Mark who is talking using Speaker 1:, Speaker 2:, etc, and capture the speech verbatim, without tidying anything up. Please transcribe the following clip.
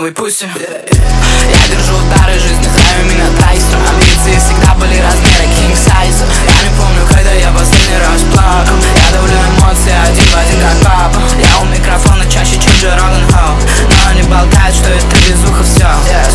Speaker 1: новой пуси. Я держу удары жизни, знаю меня тайсом. Амбиции всегда были размера king size. Я не помню, когда я последний раз плакал. Я давлю эмоции один в один, как папа. Я у микрофона чаще, чем Джо Роган Хоу. Но они болтают, что это безуха все.